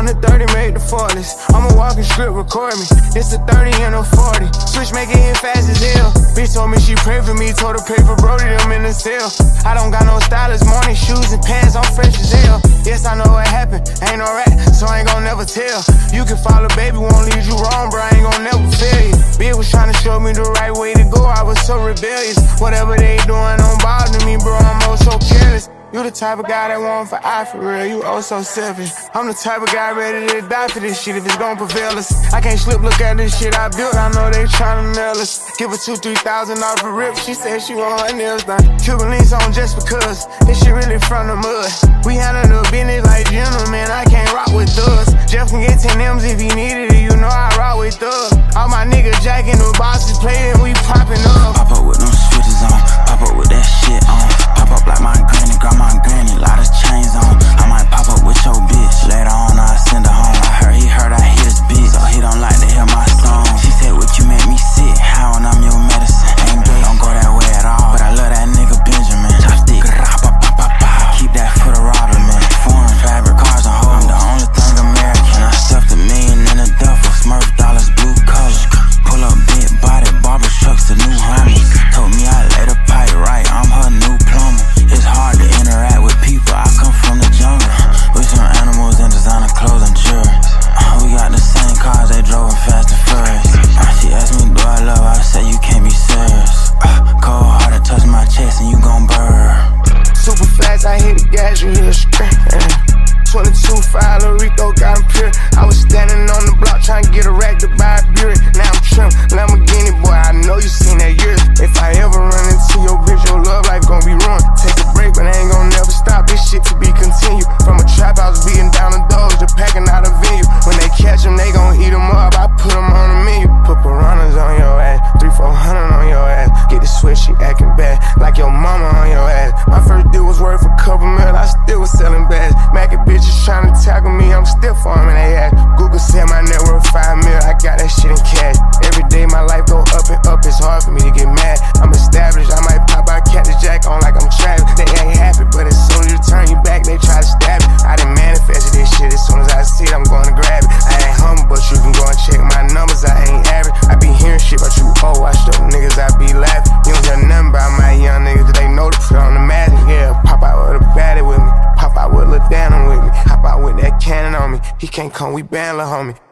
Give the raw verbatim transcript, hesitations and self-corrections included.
the thirty, made the forties. I'm a walking script, record me. It's the thirty and a forty. Switch, make it hit fast as hell. Bitch told me she prayed for me, told her pay for Brody, them in the cell. I don't got no stylist, morning shoes and pants, I'm fresh as hell. Yes, I know what happened, ain't no rat, so I ain't gon' never tell. You can follow, baby, won't lead you wrong, bro, I ain't gon' never fail you. Bitch was tryna show me the right way to go, I was so rebellious. Whatever they doing don't bother me, bro, I'm oh so careless. You the type of guy that want for eye for real, you oh so selfish. I'm the type of guy ready to die for this shit if it's gon' prevail us. I can't slip, look at this shit I built, I know they tryna nail us. Give her two, three thousand off the rip, she said she want her nails done. Cuban links on just because, this shit really from the mud. We handle the business like gentlemen, I can't rock with thugs. Jeff can get ten M's if he needed it, you know I rock with thugs. All my niggas jacking the bosses play and we popping up. Pop up with them switches on, pop up with that shit on. Pop up like my granny, grandma and granny, lot of chains on. I might pop up with your bitch, later on I send her home. I heard he heard I hit his bitch, so he don't like to hear my song. She said, what you make me sick, how and I'm your medicine. Ain't gay, don't go that way at all, but I love that nigga Benjamin. Chopstick, keep that for the robber, man. Foreign fabric, cars on hold, I'm the only thing American. I stuffed a million in a duffel, Smurf dollars, blue colors. Pull up big body, barber trucks, the new homies. Told me I lay the pipe right, I'm her new plumber. It's hard to interact with people, I come from the jungle. We some animals and designer clothes and jewelry. Uh, we got the same cars, they drove fast and furious. Uh, she asked me, do I love her? I said, you can't be serious. Uh, cold hearted, touch my chest and you gon' burn. Super fast, I hit the gas, you hear a scream. twenty-two, five, Lil Rico got him pure. I was standing on the block trying to get a rack to buy a beer. Now I'm trim, Lamborghini boy, I know you seen that years. If I ever run into your bitch, your love life gon' be ruined. Take a break, but I ain't gon' never stop this shit to be continued. From a trap house beating down the doors to packing out a venue. When they catch them, they gon' eat them up, I put them on the menu. Put piranhas on your ass, three, four hundred on your ass. Get the switch, she acting bad, like your mama on your ass. My first deal was worth a couple mil, I still was selling bags. Mac it bitches trying to tackle me, I'm still farming they ass. Google said my net worth five mil, I got that shit in cash. Every day my life go up and up, it's hard for me to get mad. I'm established, I might pop out, catch the jack on like I'm Travis. They ain't happy, but as soon as you turn you back, they try to stab it. I done manifested this shit, as soon as I see it, I'm going to grab it. I ain't humble, but you can go and check my numbers, I ain't average. I be hearing shit about you, oh, watch them niggas, I be laughing. You don't hear nothing about my young niggas, cause they know to put on the magic. Yeah, pop out with a baddie with me, pop out with Lil Dannon with me, hop out with that cannon on me. He can't come, we ban lil' homie.